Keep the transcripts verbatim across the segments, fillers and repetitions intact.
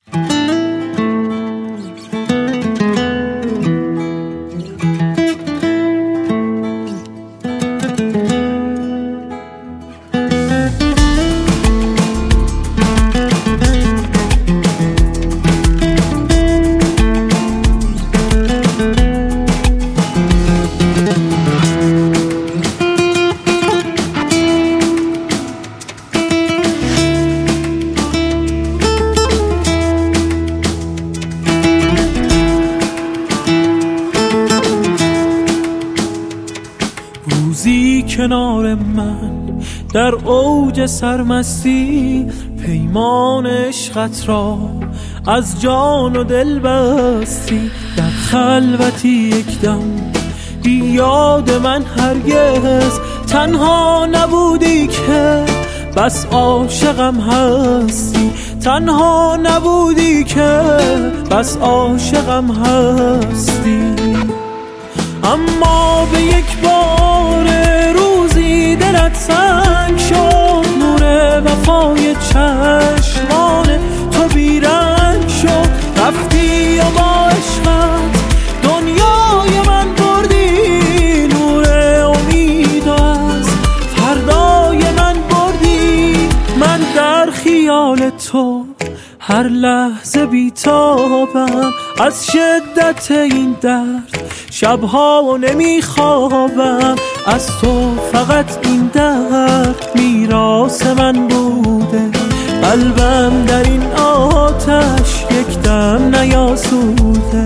روزی کنار من در اوج سرمستی، پیمان عشقت را از جان و دل بستی. در خلوتی یک دم بی یاد من هرگز تنها نبودی که بس عاشقم هستی. تنها نبودی که بس عاشقم هستی. اما به یک بار روزی دلت سنگ شد، نور وفای چشمان تو بیرنگ شد. رفتی و با عشقت دنیای من بردی، نور امید از فردای من بردی. من در خیال تو هر لحظه بیتابم، از شدت این درد شبها نمیخوابم. از تو فقط این درد میراث من بوده، قلبم در این آتش یک دم نیاسوده.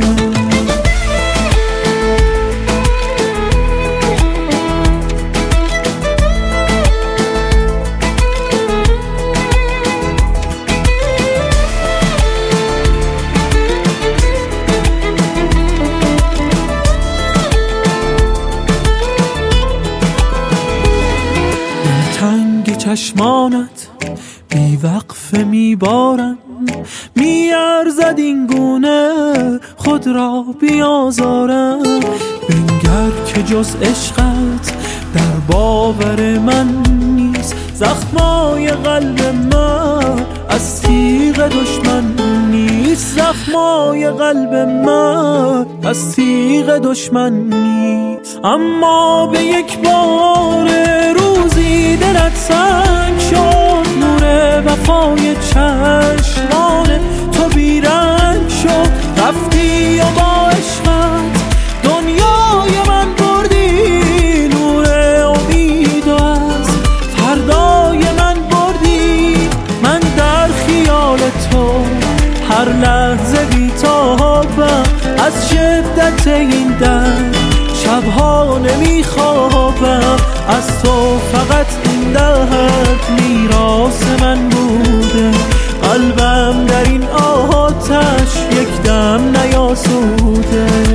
تنگ چشمانت بی وقفه میبارم، میارزد این گونه خود را بیازارم. بنگر که جز عشقت در باور من نیست، زخمای قلب من از تیغ دشمن نیست. زخمای قلب من از تیغ دشمن نیست. اما به یک بار روزی دلت سنگ شد، نور وفای چشمان تو بیرنگ شد. رفتی و با عشقت دنیای من بردی، نور امید از فردای من بردی. من در خیال تو هر لحظه بیتابم، از شدت این درد شبها نمیخوابم. از تو فقط این درد میراث من بوده، قلبم در این آتش یک دم نیاسوده.